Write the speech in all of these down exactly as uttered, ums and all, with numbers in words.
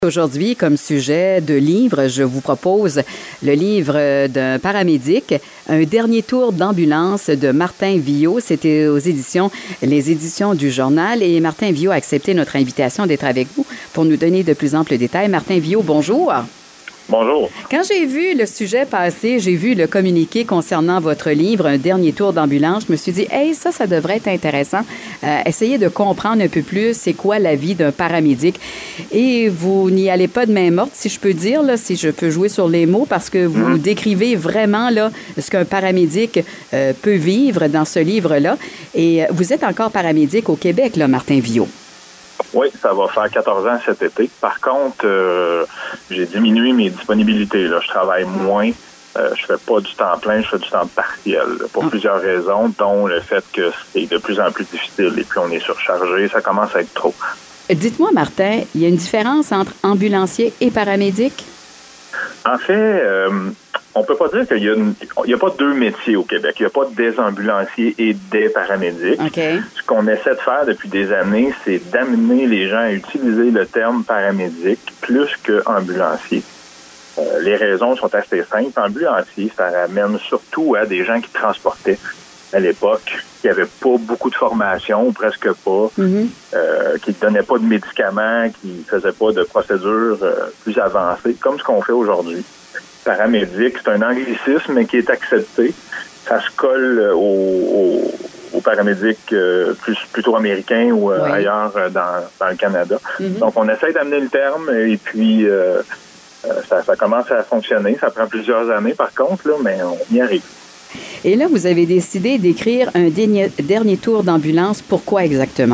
Aujourd'hui, comme sujet de livre, je vous propose le livre d'un paramédic, Un dernier tour d'ambulance de Martin Villot. C'était aux éditions, les éditions du Journal. Et Martin Villot a accepté notre invitation d'être avec vous pour nous donner de plus amples détails. Martin Villot, bonjour. Bonjour. Quand j'ai vu le sujet passer, j'ai vu le communiqué concernant votre livre, Un dernier tour d'ambulance, je me suis dit, hey, ça, ça devrait être intéressant. Euh, essayez de comprendre un peu plus c'est quoi la vie d'un paramédic. Et vous n'y allez pas de main morte, si je peux dire, là, si je peux jouer sur les mots, parce que vous mmh. décrivez vraiment là, ce qu'un paramédic euh, peut vivre dans ce livre-là. Et vous êtes encore paramédic au Québec, là, Martin Villot. Oui, ça va faire quatorze ans cet été. Par contre, euh, j'ai diminué mes disponibilités. Là. Je travaille moins. Euh, je fais pas du temps plein, je fais du temps partiel. Là, pour ah. plusieurs raisons, dont le fait que c'est de plus en plus difficile et puis on est surchargé. Ça commence à être trop. Dites-moi, Martin, il y a une différence entre ambulancier et paramédic? En fait, euh, on peut pas dire qu'il y a, une, il y a pas deux métiers au Québec. Il n'y a pas des ambulanciers et des paramédics. Okay. Ce qu'on essaie de faire depuis des années, c'est d'amener les gens à utiliser le terme paramédic plus que ambulancier. Euh, les raisons sont assez simples. Ambulancier, ça ramène surtout à des gens qui transportaient à l'époque, qui n'avaient pas beaucoup de formation, ou presque pas, mm-hmm. euh, qui ne donnaient pas de médicaments, qui ne faisaient pas de procédures euh, plus avancées, comme ce qu'on fait aujourd'hui. Paramédic, c'est un anglicisme mais qui est accepté. Ça se colle aux, aux, aux paramédics euh, plus, plutôt américains ou euh, oui. ailleurs euh, dans, dans le Canada. Mm-hmm. Donc, on essaie d'amener le terme et puis euh, euh, ça, ça commence à fonctionner. Ça prend plusieurs années, par contre, là, mais on y arrive. Et là, vous avez décidé d'écrire un dernier, dernier tour d'ambulance. Pourquoi exactement?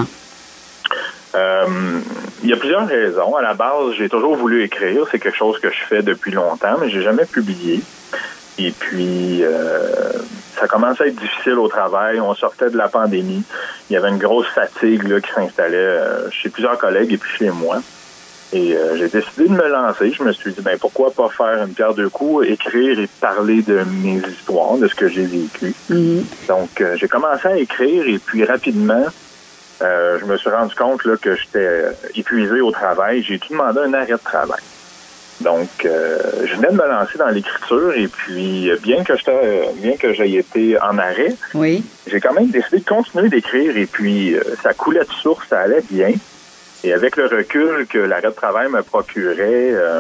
Euh, il y a plusieurs raisons. À la base, j'ai toujours voulu écrire. C'est quelque chose que je fais depuis longtemps, mais j'ai jamais publié. Et puis, euh, ça commençait à être difficile au travail. On sortait de la pandémie. Il y avait une grosse fatigue là, qui s'installait euh, chez plusieurs collègues et puis chez moi. Et euh, j'ai décidé de me lancer. Je me suis dit, ben pourquoi pas faire une pierre deux coups, écrire et parler de mes histoires, de ce que j'ai vécu. Mm-hmm. Donc, euh, j'ai commencé à écrire et puis rapidement, euh, je me suis rendu compte là, que j'étais épuisé au travail. J'ai tout demandé un arrêt de travail. Donc, euh, je venais de me lancer dans l'écriture et puis, bien que j'étais, bien que j'aie été en arrêt, oui. j'ai quand même décidé de continuer d'écrire et puis, euh, ça coulait de source, ça allait bien. Et avec le recul que l'arrêt de travail me procurait, euh,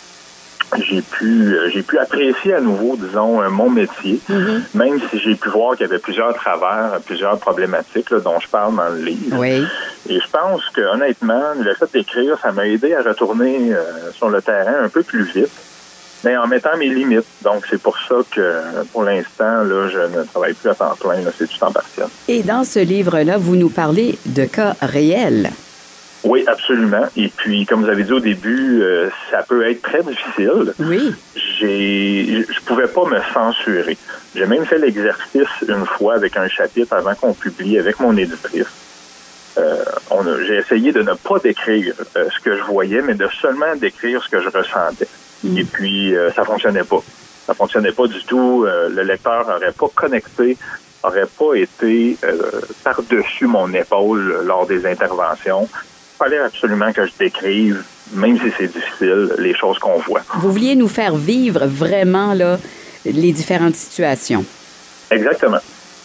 j'ai pu j'ai pu apprécier à nouveau, disons, mon métier, mm-hmm. même si j'ai pu voir qu'il y avait plusieurs travers, plusieurs problématiques là, dont je parle dans le livre. Oui. Et je pense que honnêtement, le fait d'écrire, ça m'a aidé à retourner euh, sur le terrain un peu plus vite, mais en mettant mes limites. Donc, c'est pour ça que, pour l'instant, là, je ne travaille plus à temps plein, là, c'est du temps partiel. Et dans ce livre-là, vous nous parlez de cas réels. Oui, absolument. Et puis, comme vous avez dit au début, euh, ça peut être très difficile. Oui. J'ai, je pouvais pas me censurer. J'ai même fait l'exercice une fois avec un chapitre avant qu'on publie avec mon éditrice. Euh, on a, j'ai essayé de ne pas décrire euh, ce que je voyais, mais de seulement décrire ce que je ressentais. Mm. Et puis, euh, ça fonctionnait pas. Ça fonctionnait pas du tout. Euh, le lecteur n'aurait pas connecté, n'aurait pas été euh, par-dessus mon épaule lors des interventions. Il fallait absolument que je décrive, même si c'est difficile, les choses qu'on voit. Vous vouliez nous faire vivre vraiment là, les différentes situations. Exactement.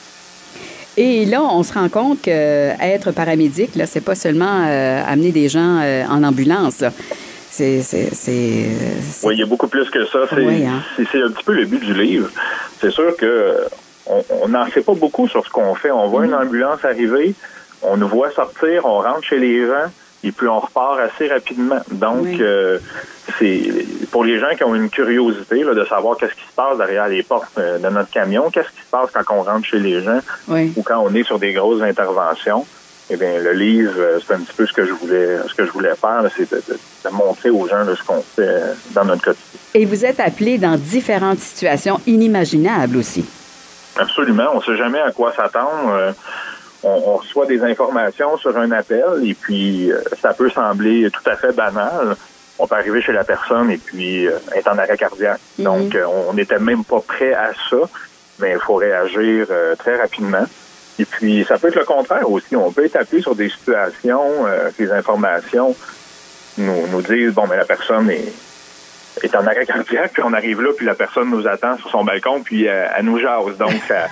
Et là, on se rend compte qu'être paramédic, là, c'est pas seulement euh, amener des gens euh, en ambulance. Là. C'est, c'est, c'est, c'est... Oui, il y a beaucoup plus que ça. C'est, oui, hein? c'est, c'est un petit peu le but du livre. C'est sûr que on n'en sait pas beaucoup sur ce qu'on fait. On voit mmh. une ambulance arriver, on nous voit sortir, on rentre chez les gens, et puis on repart assez rapidement. Donc, oui. euh, c'est pour les gens qui ont une curiosité là, de savoir qu'est-ce qui se passe derrière les portes euh, de notre camion, qu'est-ce qui se passe quand on rentre chez les gens oui. ou quand on est sur des grosses interventions. Eh bien, le livre, c'est un petit peu ce que je voulais, ce que je voulais faire, là, c'est de, de, de montrer aux gens là, ce qu'on fait dans notre quotidien. Et vous êtes appelé dans différentes situations inimaginables aussi. Absolument. On ne sait jamais à quoi s'attendre. Euh, On, on reçoit des informations sur un appel et puis euh, ça peut sembler tout à fait banal. On peut arriver chez la personne et puis euh, être en arrêt cardiaque. Mm-hmm. Donc, euh, on n'était même pas prêt à ça, mais il faut réagir euh, très rapidement. Et puis, ça peut être le contraire aussi. On peut être appelé sur des situations, euh, des informations nous, nous disent, bon, mais la personne est, est en arrêt cardiaque, puis on arrive là, puis la personne nous attend sur son balcon, puis euh, elle nous jase. Donc, ça,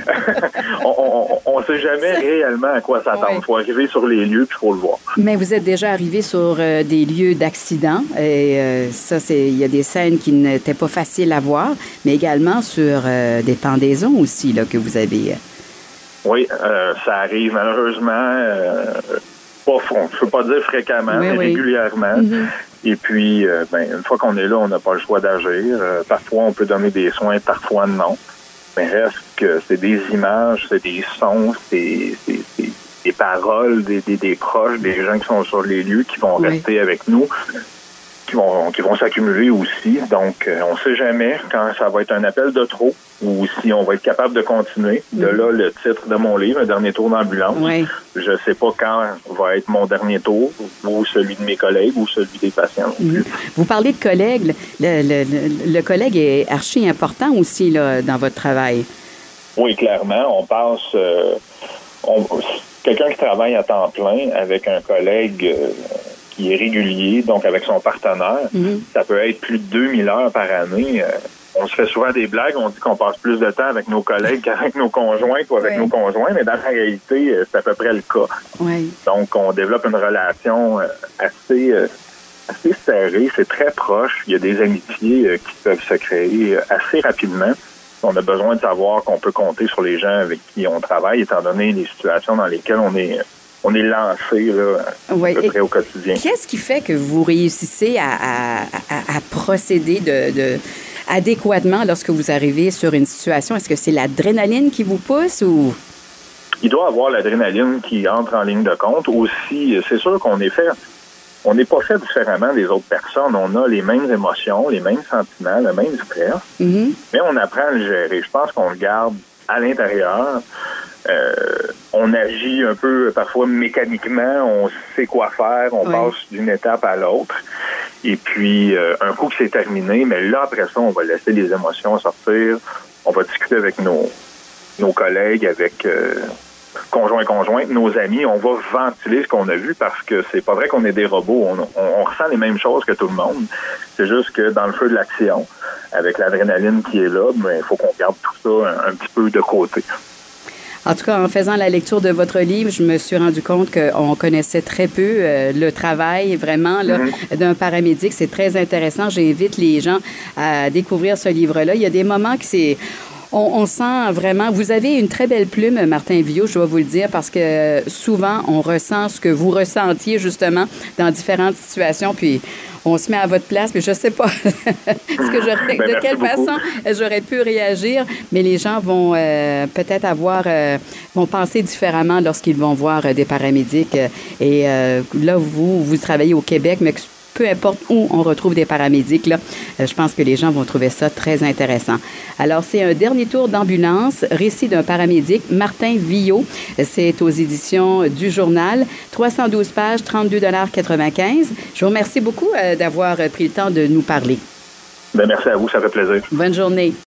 on ne sait jamais réellement à quoi s'attendre. Il oui. faut arriver sur les lieux, puis il faut le voir. Mais vous êtes déjà arrivé sur euh, des lieux d'accident, et euh, ça, c'est il y a des scènes qui n'étaient pas faciles à voir, mais également sur euh, des pendaisons aussi, là, que vous avez... Oui, euh, ça arrive malheureusement, euh, pas, je ne peux pas dire fréquemment, oui, mais oui. régulièrement. Mm-hmm. Et puis, euh, ben, une fois qu'on est là, on n'a pas le choix d'agir. Euh, parfois, on peut donner des soins, parfois non. Mais reste que c'est des images, c'est des sons, c'est, c'est, c'est des paroles, des, des, des proches, des gens qui sont sur les lieux, qui vont oui. rester avec nous, qui vont, qui vont s'accumuler aussi. Donc, euh, on ne sait jamais quand ça va être un appel de trop ou si on va être capable de continuer. De là, le titre de mon livre, « Un dernier tour d'ambulance oui. ». Je ne sais pas quand va être mon dernier tour, ou celui de mes collègues, ou celui des patients. Mmh. Vous parlez de collègues. Le, le, le, le collègue est archi important aussi là, dans votre travail. Oui, clairement. On passe... Euh, on, quelqu'un qui travaille à temps plein avec un collègue... Euh, qui est régulier, donc avec son partenaire. Mm-hmm. Ça peut être plus de deux mille heures par année. Euh, on se fait souvent des blagues, on dit qu'on passe plus de temps avec nos collègues qu'avec nos conjoints ou avec oui. nos conjoints, mais dans la réalité, c'est à peu près le cas. Oui. Donc, on développe une relation assez, assez serrée, c'est très proche. Il y a des amitiés qui peuvent se créer assez rapidement. On a besoin de savoir qu'on peut compter sur les gens avec qui on travaille, étant donné les situations dans lesquelles on est... On est lancé là, oui. à peu près au quotidien. Qu'est-ce qui fait que vous réussissez à, à, à, à procéder de, de, adéquatement lorsque vous arrivez sur une situation? Est-ce que c'est l'adrénaline qui vous pousse ou... Il doit y avoir l'adrénaline qui entre en ligne de compte. Aussi, c'est sûr qu'on est fait... On n'est pas fait différemment des autres personnes. On a les mêmes émotions, les mêmes sentiments, le même stress, mm-hmm. mais on apprend à le gérer. Je pense qu'on le garde à l'intérieur. Euh, on agit un peu parfois mécaniquement, on sait quoi faire, on oui. passe d'une étape à l'autre. Et puis, euh, un coup que c'est terminé, mais là, après ça, on va laisser les émotions sortir. On va discuter avec nos, nos collègues, avec euh, conjoints, conjointes, nos amis. On va ventiler ce qu'on a vu parce que c'est pas vrai qu'on est des robots. On, on, on ressent les mêmes choses que tout le monde. C'est juste que dans le feu de l'action, avec l'adrénaline qui est là, il faut qu'on garde tout ça un, un petit peu de côté. En tout cas, en faisant la lecture de votre livre, je me suis rendu compte qu'on connaissait très peu euh, le travail vraiment là, mm-hmm. d'un paramédic. C'est très intéressant. J'invite les gens à découvrir ce livre-là. Il y a des moments que c'est... On, on sent vraiment... Vous avez une très belle plume, Martin Villot, je dois vous le dire, parce que souvent, on ressent ce que vous ressentiez justement dans différentes situations, puis on se met à votre place, mais je ne sais pas ce que j'aurais, ben, de quelle beaucoup. façon j'aurais pu réagir, mais les gens vont euh, peut-être avoir... Euh, vont penser différemment lorsqu'ils vont voir euh, des paramédics. Et euh, là, vous, vous travaillez au Québec, mais peu importe où on retrouve des paramédics, là, je pense que les gens vont trouver ça très intéressant. Alors, c'est un dernier tour d'ambulance, récit d'un paramédic, Martin Villot. C'est aux éditions du Journal, trois cent douze pages, trente-deux dollars quatre-vingt-quinze. Je vous remercie beaucoup euh, d'avoir pris le temps de nous parler. Bien, merci à vous, ça fait plaisir. Bonne journée.